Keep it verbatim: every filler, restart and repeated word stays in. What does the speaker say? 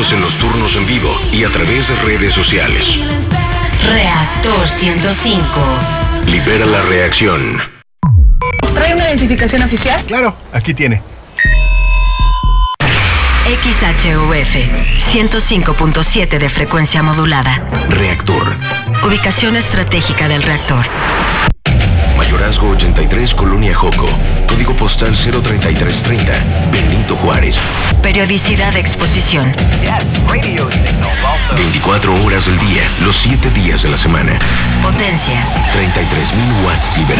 eventos en los turnos en vivo y a través de redes sociales. Reactor ciento cinco. Libera la reacción. ¿Trae una identificación oficial? Claro, aquí tiene. X H U F ciento cinco punto siete de frecuencia modulada. Reactor. Ubicación estratégica del reactor. Mayorazgo ochenta y tres, Colonia Joco. Código postal cero treinta y tres treinta, Benito Juárez. Periodicidad de exposición. veinticuatro horas del día, los siete días de la semana. Potencia. treinta y tres mil watts liberados.